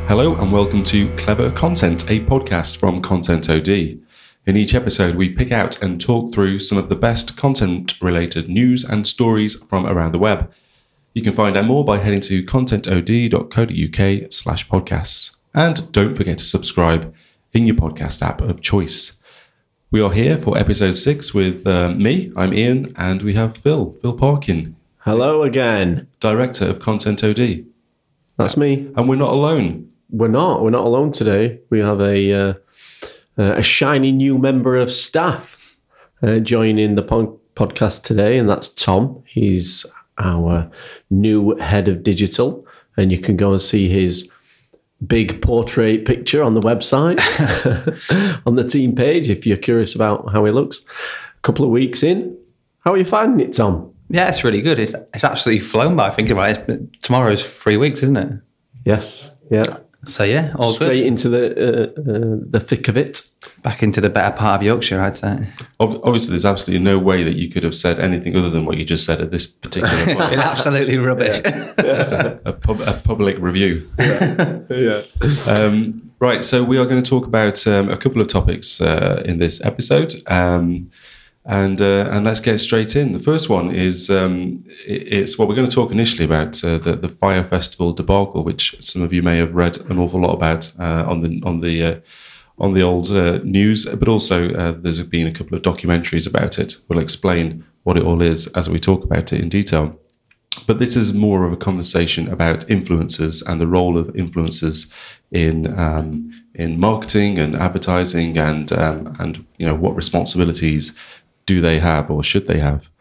Hello and welcome to Clever Content, a podcast from Content OD. In each episode, we pick out and talk through some of the best content-related news and stories from around the web. You can find out more by heading to contentod.co.uk/podcasts. And don't forget to subscribe in your podcast app of choice. We are here for episode 6 with me, I'm Ian, and we have Phil Parkin. Hello again. Director of Content OD. That's me. And we're not alone. We're not alone today. We have a shiny new member of staff joining the podcast today, and that's Tom. He's our new head of digital, and you can go and see his big portrait picture on the website, on the team page, if you're curious about how he looks. A couple of weeks in. How are you finding it, Tom? Yeah, it's really good. It's absolutely flown by, thinking about it. Tomorrow's 3 weeks, isn't it? Yes, yeah. So yeah, all straight good. Into the thick of it. Back into the better part of Yorkshire, I'd say. Obviously, there's absolutely no way that you could have said anything other than what you just said at this particular point. It's been absolutely rubbish. a public review. Yeah. Right, so we are going to talk about a couple of topics in this episode, and let's get straight in. The first one is it's what we're going to talk initially about the Fyre Festival debacle, which some of you may have read an awful lot about on the old news, but also there's been a couple of documentaries about it. We'll explain what it all is as we talk about it in detail. But this is more of a conversation about influencers and the role of influencers in marketing and advertising, and you know, what responsibilities do they have or should they have.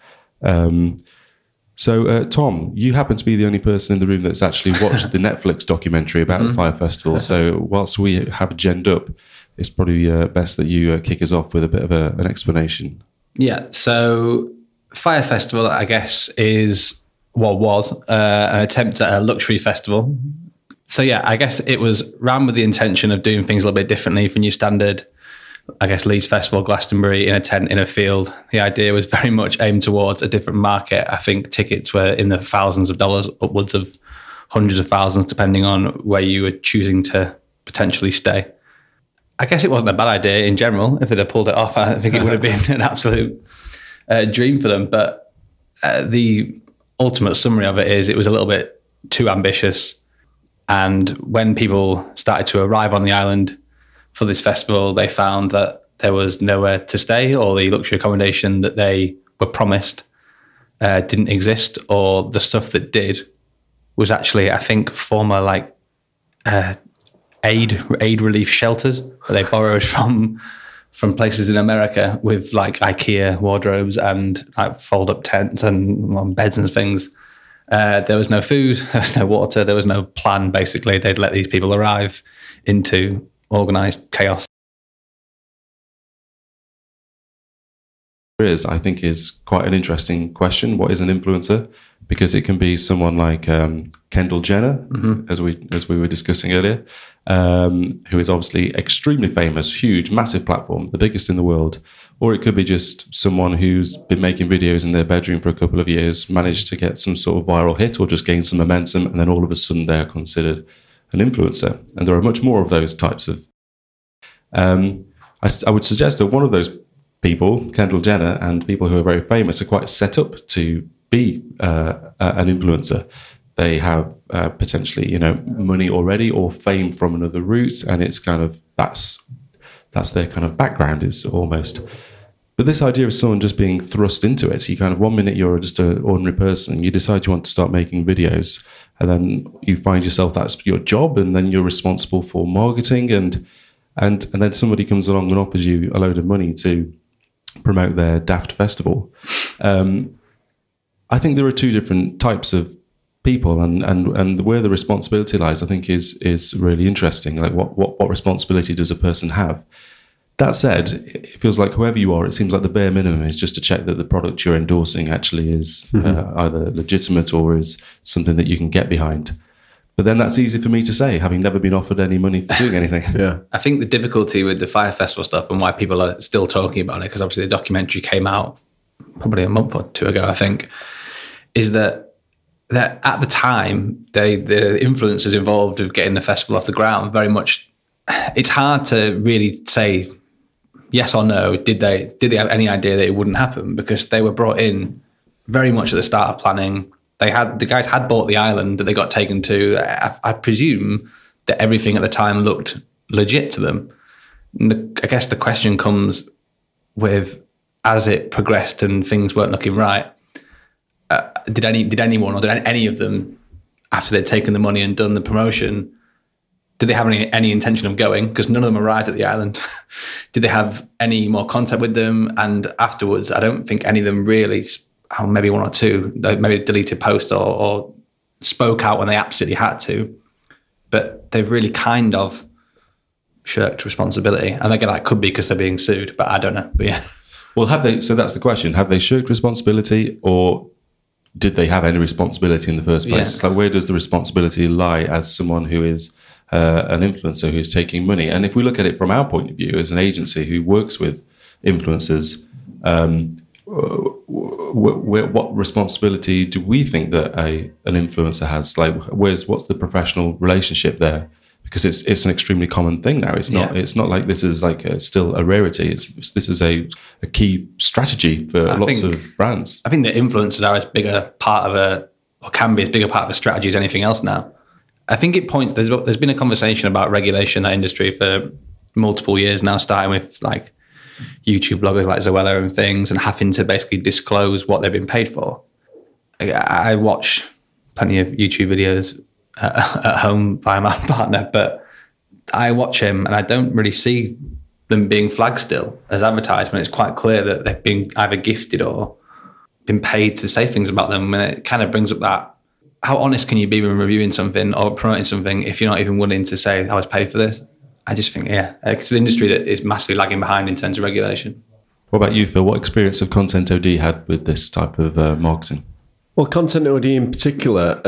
So, Tom, you happen to be the only person in the room that's actually watched the Netflix documentary about the Fyre Festival. So whilst we have ginned up, it's probably best that you kick us off with a bit of an explanation. Yeah, so Fyre Festival, I guess, was an attempt at a luxury festival. So yeah, I guess it was ran with the intention of doing things a little bit differently from your standard, I guess, Leeds Festival, Glastonbury, in a tent, in a field. The idea was very much aimed towards a different market. I think tickets were in the thousands of dollars, upwards of hundreds of thousands, depending on where you were choosing to potentially stay. I guess it wasn't a bad idea in general. If they'd have pulled it off, I think it would have been an absolute dream for them. But the ultimate summary of it is it was a little bit too ambitious. And when people started to arrive on the island for this festival, they found that there was nowhere to stay, or the luxury accommodation that they were promised didn't exist, or the stuff that did was actually, I think, former aid relief shelters that they borrowed from places in America, with like IKEA wardrobes and like fold-up tents and beds and things. There was no food, there was no water, there was no plan. Basically, they'd let these people arrive into organised chaos. I think is quite an interesting question. What is an influencer? Because it can be someone like Kendall Jenner, as we were discussing earlier, who is obviously extremely famous, huge, massive platform, the biggest in the world. Or it could be just someone who's been making videos in their bedroom for a couple of years, managed to get some sort of viral hit or just gain some momentum, and then all of a sudden they're considered an influencer. And there are much more of those types of... I would suggest that one of those people, Kendall Jenner, and people who are very famous are quite set up to be an influencer. They have potentially, money already or fame from another route, and it's kind of that's their kind of background, is almost. But this idea of someone just being thrust into it, so you kind of 1 minute you're just an ordinary person, you decide you want to start making videos, and then you find yourself that's your job, and then you're responsible for marketing, and then somebody comes along and offers you a load of money to promote their daft festival. I think there are two different types of people, and where the responsibility lies, I think, is really interesting. Like what responsibility does a person have? That said, it feels like whoever you are, it seems like the bare minimum is just to check that the product you're endorsing actually is either legitimate or is something that you can get behind. But then that's easy for me to say, having never been offered any money for doing anything. Yeah, I think the difficulty with the Fyre Festival stuff and why people are still talking about it, because obviously the documentary came out probably a month or two ago, I think, is that that at the time, the influencers involved of getting the festival off the ground very much. It's hard to really say yes or no. Did they have any idea that it wouldn't happen? Because they were brought in very much at the start of planning. The guys had bought the island that they got taken to. I presume that everything at the time looked legit to them. And I guess the question comes with, as it progressed and things weren't looking right, did anyone or did any of them, after they'd taken the money and done the promotion, did they have any intention of going? Because none of them arrived at the island. Did they have any more contact with them? And afterwards, I don't think any of them really, maybe one or two, maybe deleted posts or spoke out when they absolutely had to. But they've really kind of shirked responsibility. And again, that could be because they're being sued, but I don't know. But yeah. Well, have they? So that's the question. Have they shirked responsibility, or did they have any responsibility in the first place? Yeah. It's like, where does the responsibility lie as someone who is an influencer who's taking money? And if we look at it from our point of view as an agency who works with influencers, what responsibility do we think that an influencer has? Like, what's the professional relationship there? Because it's an extremely common thing now. It's not. Yeah. It's not like this is like still a rarity. This is a key strategy for lots of brands. I think that influencers are as big a part of or can be as big a part of a strategy as anything else now. I think it points. There's been a conversation about regulation in that industry for multiple years now, starting with like YouTube bloggers like Zoella and things, and having to basically disclose what they've been paid for. I watch plenty of YouTube videos at home via my partner, but I watch him and I don't really see them being flagged still as advertisement. It's quite clear that they've been either gifted or been paid to say things about them, and it kind of brings up that, how honest can you be when reviewing something or promoting something if you're not even willing to say I was paid for this? I just think, it's an industry that is massively lagging behind in terms of regulation. What about you, Phil? What experience have Content OD had with this type of marketing? Well, Content OD in particular,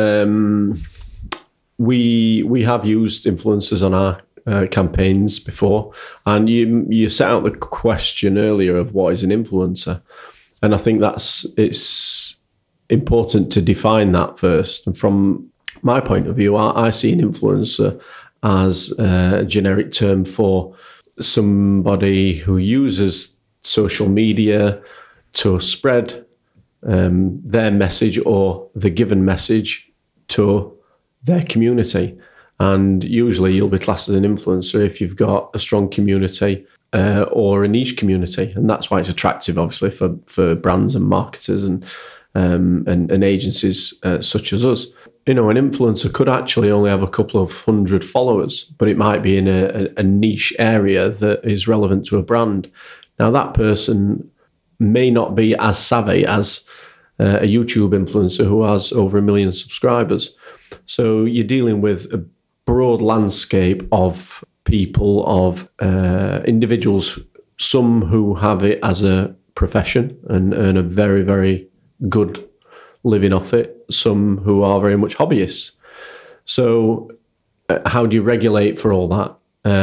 we have used influencers on our campaigns before, and you set out the question earlier of what is an influencer, and I think it's important to define that first. And from my point of view, I see an influencer as a generic term for somebody who uses social media to spread their message or the given message to their community. And usually you'll be classed as an influencer if you've got a strong community or a niche community. And that's why it's attractive, obviously, for brands and marketers and agencies such as us. You know, an influencer could actually only have a couple of hundred followers, but it might be in a niche area that is relevant to a brand. Now, that person may not be as savvy as a YouTube influencer who has over 1 million subscribers. So you're dealing with a broad landscape of people, of individuals, some who have it as a profession and earn a very, very good living off it, some who are very much hobbyists. So how do you regulate for all that?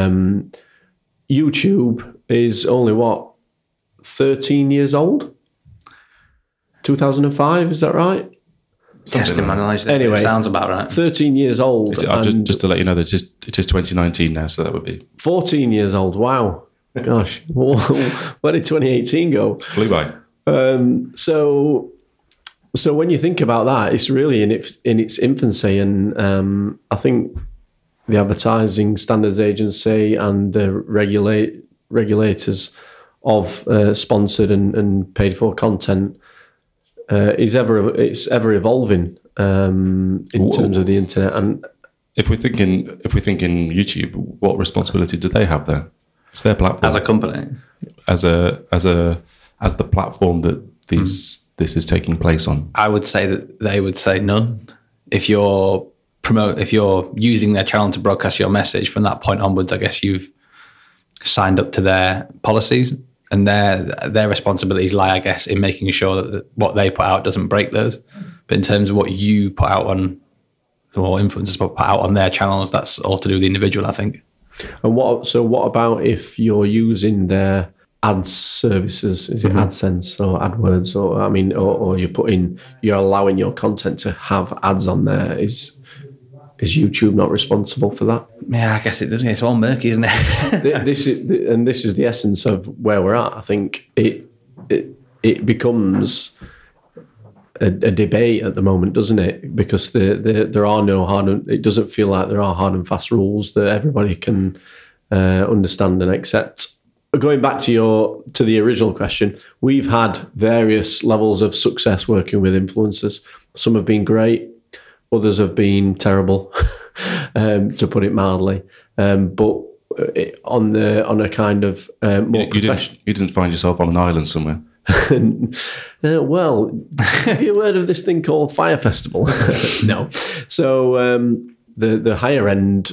YouTube is only, 13 years old? 2005, is that right? Testing my knowledge. Anyway, sounds about right. 13 years old. Just to let you know that it is 2019 now, so that would be 14 years old. Wow. Gosh. Where did 2018 go? It flew by. So when you think about that, it's really in its infancy, and I think the Advertising Standards Agency and the regulators of sponsored and paid for content it's ever evolving in terms of the internet. And if we're thinking YouTube, what responsibility do they have there? It's their platform as a company, as the platform that this is taking place on. I would say that they would say none. If you're using their channel to broadcast your message, from that point onwards, I guess you've signed up to their policies, and their responsibilities lie, I guess, in making sure that what they put out doesn't break those. But in terms of what you put out on, or influencers put out on their channels, that's all to do with the individual, I think. And what about if you're using their ad services? Is it AdSense or AdWords, or you're allowing your content to have ads on there? Is YouTube not responsible for that? Yeah, I guess it doesn't. It's all murky, isn't it? This is the essence of where we're at. I think it becomes a debate at the moment, doesn't it? Because there are no it doesn't feel like there are hard and fast rules that everybody can understand and accept. Going back to the original question, we've had various levels of success working with influencers. Some have been great, others have been terrible, to put it mildly. But on a kind of more professional. You didn't find yourself on an island somewhere. Well, have you heard of this thing called Fire Festival? No. So the higher end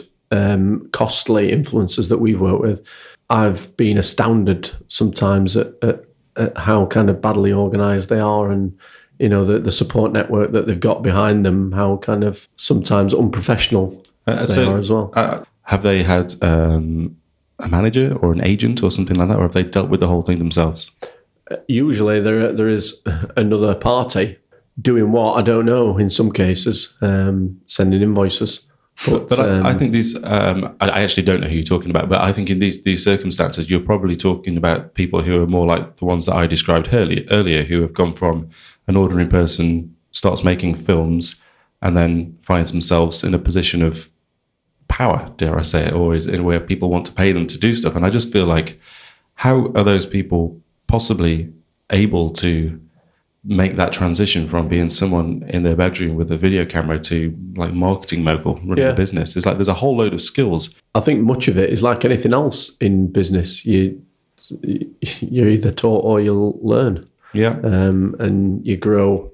costly influencers that we've worked with, I've been astounded sometimes at how kind of badly organised they are, and the support network that they've got behind them, how kind of sometimes unprofessional they are as well. Have they had a manager or an agent or something like that, or have they dealt with the whole thing themselves? Usually there is another party doing what, I don't know, in some cases, sending invoices. But I think these, I actually don't know who you're talking about, but I think in these circumstances, you're probably talking about people who are more like the ones that I described earlier, who have gone from an ordinary person, starts making films, and then finds themselves in a position of power, dare I say it, or is in where people want to pay them to do stuff. And I just feel like, how are those people possibly able to make that transition from being someone in their bedroom with a video camera to like marketing mogul running a business? It's like there's a whole load of skills. I think much of it is like anything else in business. You're either taught or you'll learn. Yeah. And you grow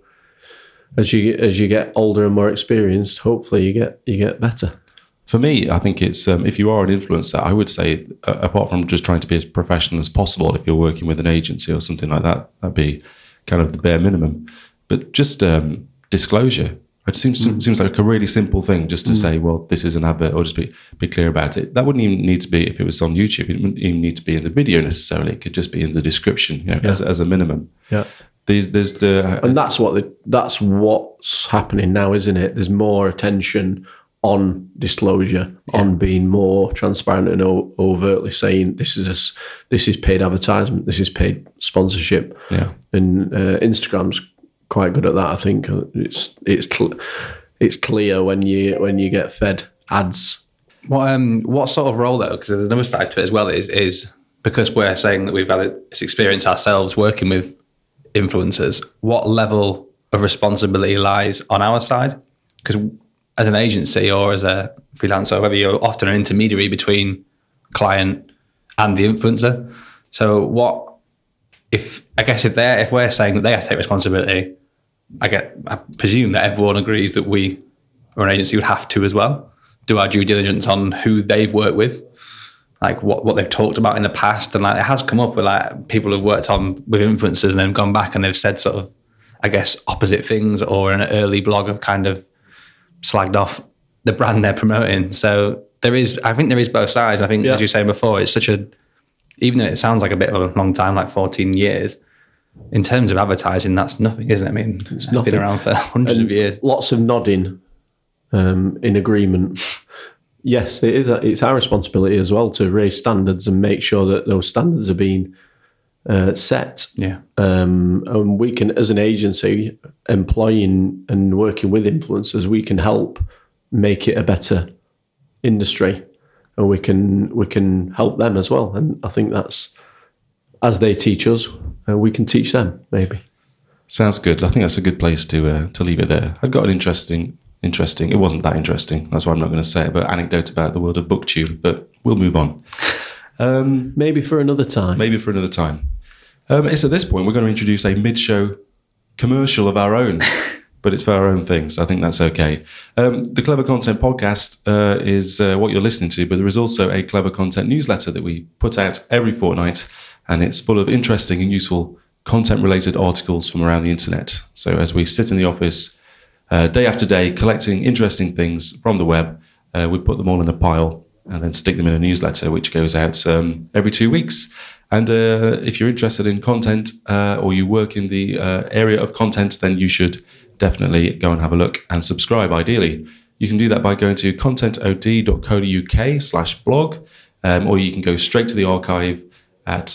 as you get older and more experienced. Hopefully you get better. For me, I think it's if you are an influencer, I would say apart from just trying to be as professional as possible, if you're working with an agency or something like that, that'd be kind of the bare minimum. But just disclosure. It seems like a really simple thing just to say, well, this is an advert, or just be clear about it. That wouldn't even need to be if it was on YouTube. It wouldn't even need to be in the video necessarily. It could just be in the description, as a minimum. Yeah. And that's what's happening now, isn't it? There's more attention on disclosure, on being more transparent and overtly saying this is paid advertisement, this is paid sponsorship. Yeah. And Instagram's quite good at that. I think it's clear when you get fed ads. What sort of role though? Because there's another side to it as well. Is because we're saying that we've had this experience ourselves working with influencers. What level of responsibility lies on our side? Because as an agency or as a freelancer, whether you're often an intermediary between client and the influencer. So if we're saying that they have to take responsibility, I presume that everyone agrees that we or an agency would have to as well do our due diligence on who they've worked with, like what they've talked about in the past. And like it has come up with like people who've worked on with influencers and then gone back and they've said sort of, I guess, opposite things, or in an early blog have kind of slagged off the brand they're promoting. So I think there is both sides. I think, as you were saying before, it's even though it sounds like a bit of a long time, like 14 years, in terms of advertising, that's nothing, isn't it? I mean, it's been around for hundreds of years. Lots of nodding in agreement. Yes, it is. It's our responsibility as well to raise standards and make sure that those standards are being set. Yeah. And we can, as an agency, employing and working with influencers, we can help make it a better industry, and we can help them as well. And I think that's, as they teach us, we can teach them maybe. Sounds good. I think that's a good place to leave it there. I've got an interesting. It wasn't that interesting. That's why I'm not going to say it, but anecdote about the world of BookTube. But we'll move on. Maybe for another time. It's at this point we're going to introduce a mid-show commercial of our own, but it's for our own things. I think that's okay. The Clever Content podcast is what you're listening to, but there is also a Clever Content newsletter that we put out every fortnight, and it's full of interesting and useful content-related articles from around the internet. So as we sit in the office day after day collecting interesting things from the web, we put them all in a pile and then stick them in a newsletter, which goes out every 2 weeks. And if you're interested in content or you work in the area of content, then you should definitely go and have a look and subscribe, ideally. You can do that by going to contentod.co.uk/blog, or you can go straight to the archive at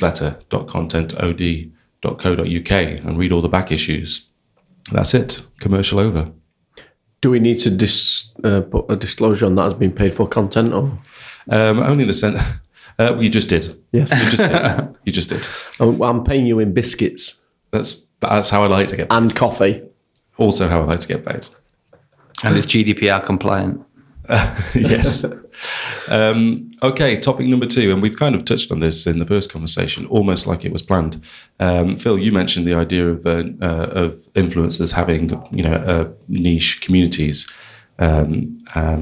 newsletter.contentod.co.uk and read all the back issues. That's it. Commercial over. Do we need to put a disclosure on that as being paid for content? Or? Only in the sense... you just did. Yes. You just did. You just did. I'm paying you in biscuits. That's how I like to get paid. And coffee. Also how I like to get paid. And it's GDPR compliant. Yes. Okay, topic number 2, and we've kind of touched on this in the first conversation, almost like it was planned. Phil, you mentioned the idea of influencers having, niche communities, and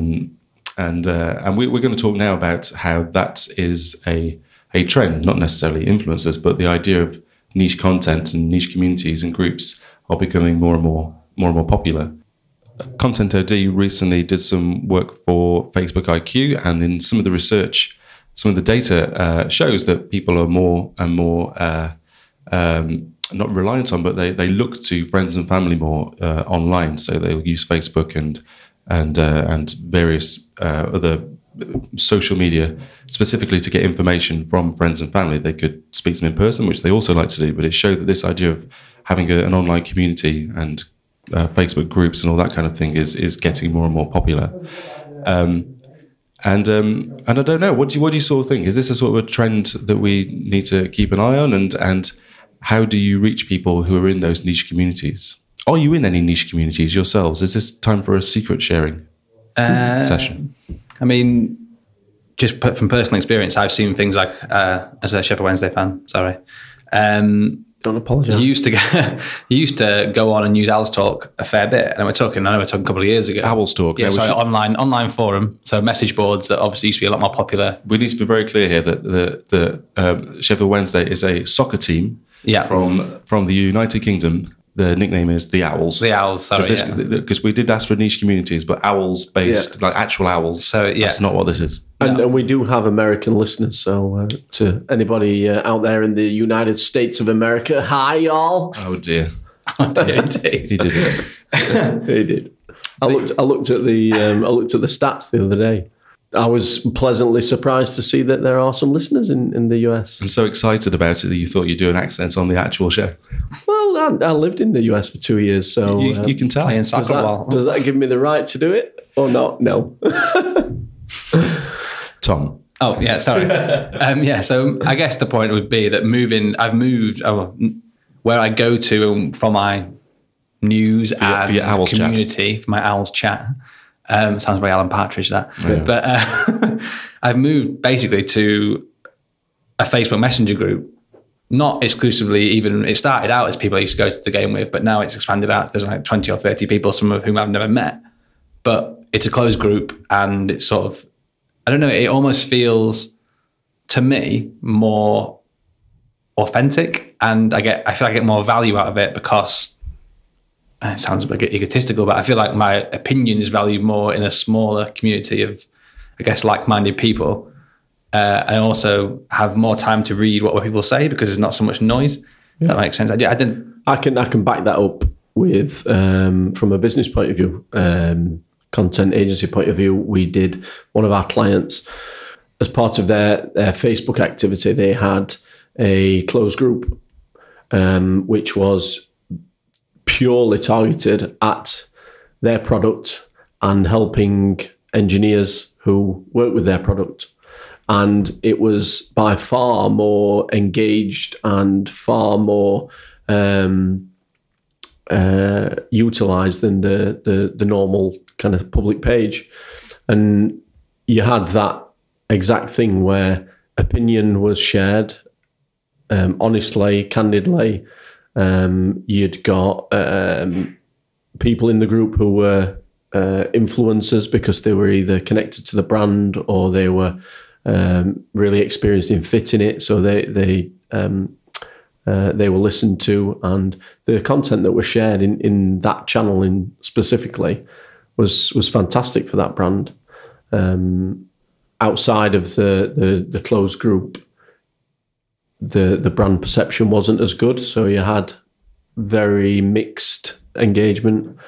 we're going to talk now about how that is a trend, not necessarily influencers, but the idea of niche content and niche communities and groups are becoming more and more popular. Content OD recently did some work for Facebook IQ, and in some of the research, some of the data shows that people are more and more not reliant on, but they look to friends and family more online. So they'll use Facebook and various other social media specifically to get information from friends and family. They could speak to them in person, which they also like to do, but it showed that this idea of having an online community and Facebook groups and all that kind of thing is getting more and more popular. And I don't know, what do you sort of think? Is this a sort of a trend that we need to keep an eye on? And how do you reach people who are in those niche communities? Are you in any niche communities yourselves? Is this time for a secret sharing session? I mean, just from personal experience, I've seen things like, as a Sheffield Wednesday fan, sorry. Don't apologise. You used to go on and use Owls Talk a fair bit, and we're talking a couple of years ago. Owls Talk, yeah. Sorry, online forum, so message boards that obviously used to be a lot more popular. We need to be very clear here that the Sheffield Wednesday is a soccer team from the United Kingdom. The nickname is the Owls. The Owls, sorry. Because we did ask for niche communities, but owls based, like actual owls. So that's not what this is. And we do have American listeners. So to anybody out there in the United States of America, hi y'all. Oh dear. Indeed. He did it. He did. I looked at the stats the other day. I was pleasantly surprised to see that there are some listeners in the US. And so excited about it that you thought you'd do an accent on the actual show. Well, I lived in the US for 2 years, so you can tell. Playing soccer ball. Does that give me the right to do it or not? No. Tom. Oh yeah, sorry. So I guess the point would be that I've moved where I go to for my news for your Owls community, for my Owls chat. Sounds very Alan Partridge, that. Yeah. But I've moved basically to a Facebook Messenger group, not exclusively even, it started out as people I used to go to the game with, but now it's expanded out. There's like 20 or 30 people, some of whom I've never met. But it's a closed group and it's sort of, I don't know, it almost feels to me more authentic, and I feel like I get more value out of it because it sounds a bit egotistical, but I feel like my opinion is valued more in a smaller community of, I guess, like-minded people, and also have more time to read what people say because there's not so much noise. If that makes sense. I can back that up with from a business point of view, content agency point of view. We did one of our clients as part of their Facebook activity. They had a closed group, which was purely targeted at their product and helping engineers who work with their product. And it was by far more engaged and far more utilized than the normal kind of public page. And you had that exact thing where opinion was shared honestly, candidly. You'd got people in the group who were influencers because they were either connected to the brand or they were really experienced in fitting it, so they were listened to, and the content that was shared in that channel specifically was fantastic for that brand. Outside of the closed group, the brand perception wasn't as good. So you had very mixed engagement.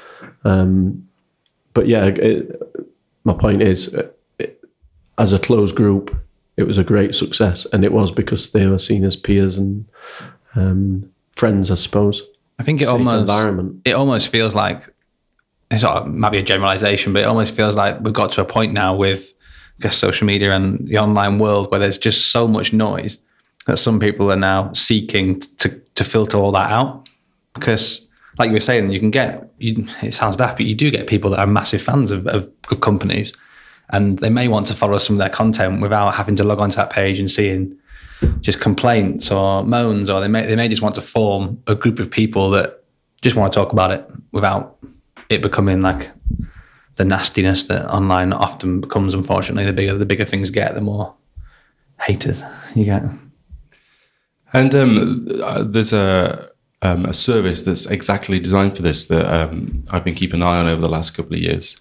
But yeah, my point is, as a closed group, it was a great success, and it was because they were seen as peers and friends, I suppose. I think it almost feels like, it's maybe a generalization, but it almost feels like we've got to a point now with, I guess, social media and the online world where there's just so much noise that some people are now seeking to filter all that out. Because, like you were saying, you can get, it sounds daft, but you do get people that are massive fans of companies, and they may want to follow some of their content without having to log onto that page and seeing just complaints or moans, or they may just want to form a group of people that just want to talk about it without it becoming like the nastiness that online often becomes. Unfortunately, the bigger things get, the more haters you get. And there's a service that's exactly designed for this that I've been keeping an eye on over the last couple of years.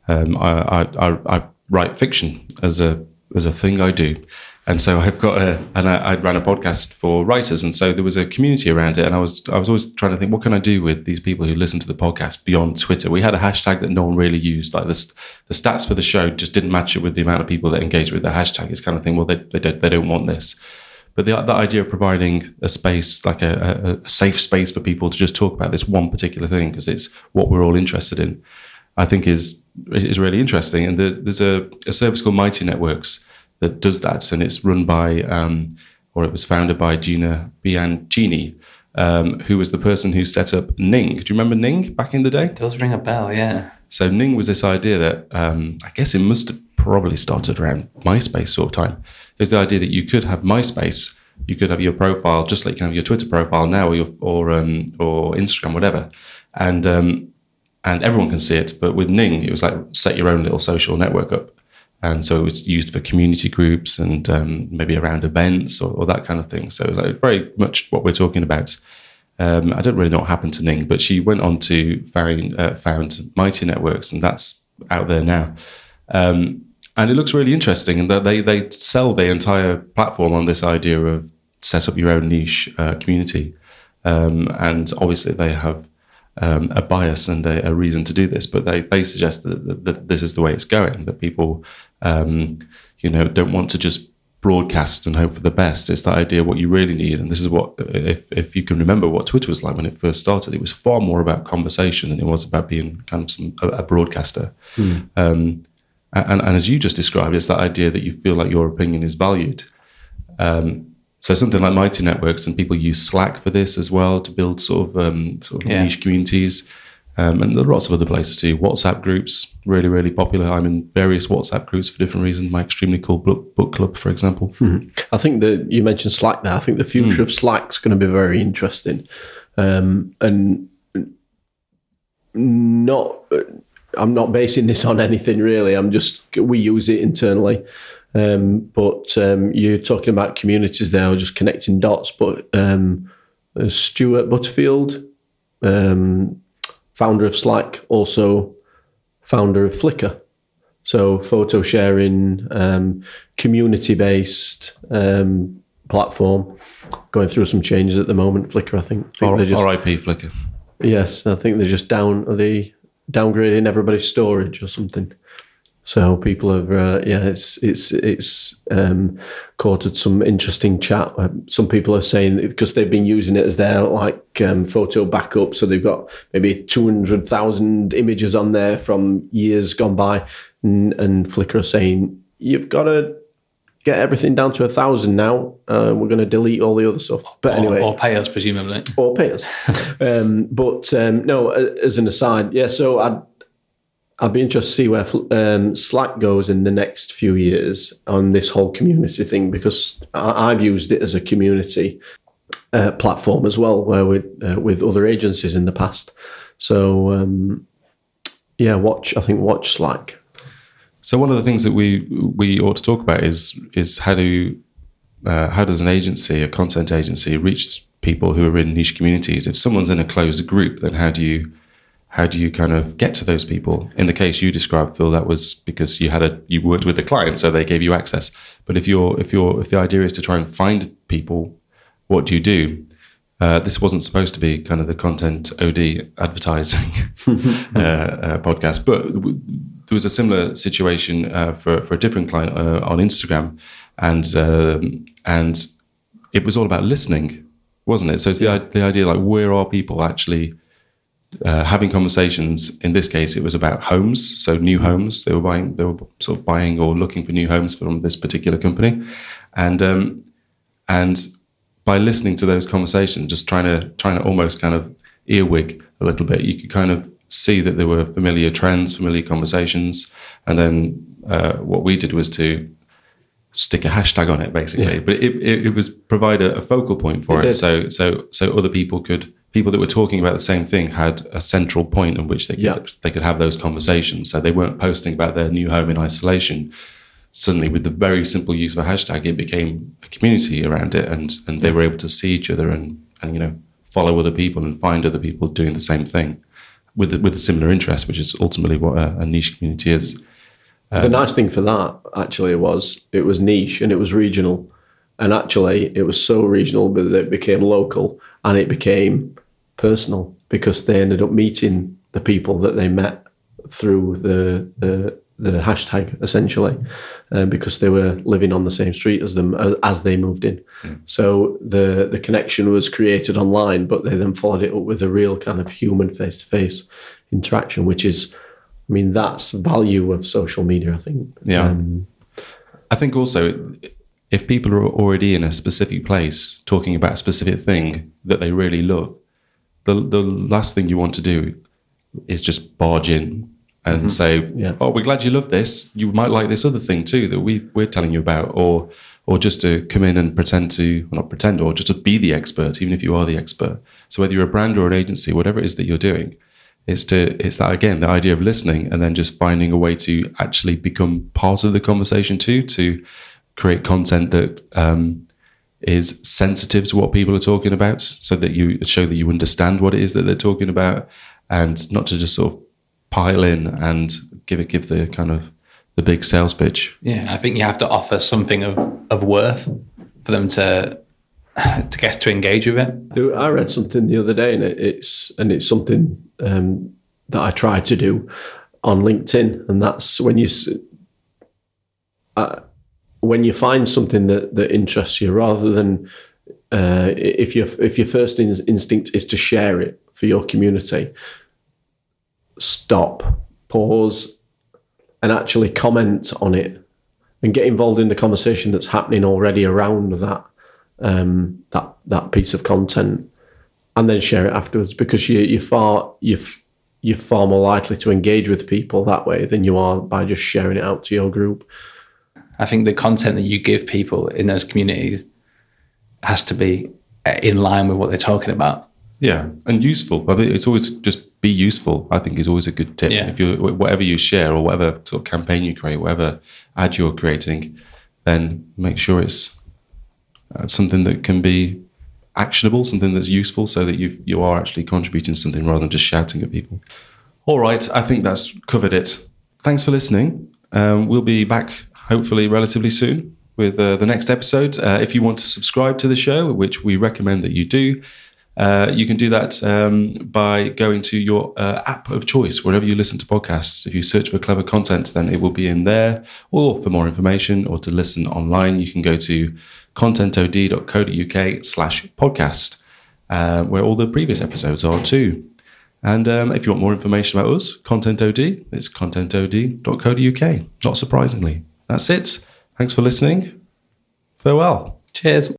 I write fiction as a thing I do, and so I've got I ran a podcast for writers, and so there was a community around it, and I was always trying to think, what can I do with these people who listen to the podcast beyond Twitter? We had a hashtag that no one really used, like the stats for the show just didn't match it with the amount of people that engaged with the hashtag. It's kind of thing, well, they don't want this. But the idea of providing a space, like a safe space for people to just talk about this one particular thing, because it's what we're all interested in, I think is really interesting. And there's a service called Mighty Networks that does that, and it's run by, or it was founded by Gina Bianchini, who was the person who set up Ning. Do you remember Ning back in the day? It does ring a bell, yeah. So Ning was this idea that I guess it must have probably started around MySpace sort of time. It was the idea that you could have MySpace, you could have your profile just like you can have your Twitter profile now, or Instagram, whatever, and everyone can see it. But with Ning, it was like set your own little social network up, and so it was used for community groups and maybe around events or that kind of thing. So it was like very much what we're talking about. I don't really know what happened to Ning, but she went on to found Mighty Networks, and that's out there now. And it looks really interesting, and that they sell their entire platform on this idea of set up your own niche community. And obviously they have a bias and a reason to do this, but they suggest that this is the way it's going, that people don't want to just broadcast and hope for the best. It's that idea what you really need. And this is what, if you can remember what Twitter was like when it first started, it was far more about conversation than it was about being kind of a broadcaster. And as you just described, it's that idea that you feel like your opinion is valued. So something like Mighty Networks, and people use Slack for this as well to build sort of niche communities. And there are lots of other places too. WhatsApp groups, really, really popular. I'm in various WhatsApp groups for different reasons. My extremely cool book club, for example. Mm-hmm. I think that you mentioned Slack there. I think the future of Slack is going to be very interesting. And I'm not basing this on anything really. We use it internally. But you're talking about communities there, or just connecting dots. But Stuart Butterfield, founder of Slack, also founder of Flickr. So photo sharing, community-based platform, going through some changes at the moment. Flickr, I think RIP Flickr. Yes, I think they're just downgrading everybody's storage or something. So people have, it's courted some interesting chat. Some people are saying, because they've been using it as their photo backup, so they've got maybe 200,000 images on there from years gone by, and Flickr are saying, you've got to get everything down to 1,000 now. We're going to delete all the other stuff. But anyway, or pay us, presumably. Or pay us. No, as an aside, yeah. So I'd be interested to see where Slack goes in the next few years on this whole community thing, because I've used it as a community platform as well, where with other agencies in the past. So watch Slack. So one of the things that we ought to talk about is how does an agency, a content agency, reach people who are in niche communities? If someone's in a closed group, then how do you kind of get to those people? In the case you described, Phil, that was because you worked with the client, so they gave you access. But if the idea is to try and find people what do you do? This wasn't supposed to be kind of the Content OD advertising podcast, but there was a similar situation for a different client on Instagram, and it was all about listening, wasn't it? So it's the idea, like, where are people actually having conversations? In this case, it was about homes, so new homes. They were sort of buying or looking for new homes from this particular company, and by listening to those conversations, just trying to almost kind of earwig a little bit, you could kind of see that there were familiar trends, familiar conversations, and then what we did was to stick a hashtag on it, basically. Yeah. But it was provide a focal point for it, so other people that were talking about the same thing had a central point in which they could have those conversations. So they weren't posting about their new home in isolation. Suddenly, with the very simple use of a hashtag, it became a community around it, and they were able to see each other and follow other people and find other people doing the same thing with a similar interest, which is ultimately what a niche community is. The nice thing for that actually was it was niche and it was regional, and actually it was so regional that it became local and it became personal, because they ended up meeting the people that they met through the hashtag, essentially, because they were living on the same street as them as they moved in. So the connection was created online, but they then followed it up with a real kind of human face-to-face interaction, which is, I mean, that's value of social media, I think. Yeah. I think also, if people are already in a specific place talking about a specific thing that they really love, the last thing you want to do is just barge in and say, "Oh, we're glad you love this. You might like this other thing too that we're telling you about," or just to come in and not pretend, or just to be the expert, even if you are the expert. So whether you're a brand or an agency, whatever it is that you're doing, it's that, again, the idea of listening and then just finding a way to actually become part of the conversation too, to create content that is sensitive to what people are talking about, so that you show that you understand what it is that they're talking about, and not to just sort of pile in and give the kind of the big sales pitch. Yeah, I think you have to offer something of worth for them to engage with it. I read something the other day, and it's something that I try to do on LinkedIn, and that's when you find something that interests you, rather than if your first instinct is to share it for your community, stop, pause, and actually comment on it and get involved in the conversation that's happening already around that piece of content, and then share it afterwards, because you're far more likely to engage with people that way than you are by just sharing it out to your group. I think the content that you give people in those communities has to be in line with what they're talking about. Yeah, and useful. I mean, it's always just be useful, I think, is always a good tip. Yeah. If you, whatever you share or whatever sort of campaign you create, whatever ad you're creating, then make sure it's something that can be actionable, something that's useful, so that you are actually contributing something rather than just shouting at people. All right, I think that's covered it. Thanks for listening. We'll be back hopefully relatively soon with the next episode. If you want to subscribe to the show, which we recommend that you do, you can do that by going to your app of choice, wherever you listen to podcasts. If you search for Clever Content, then it will be in there. Or for more information or to listen online, you can go to contentod.co.uk/podcast, where all the previous episodes are too. And if you want more information about us, Content OD, it's contentod.co.uk, not surprisingly. That's it. Thanks for listening. Farewell. Cheers.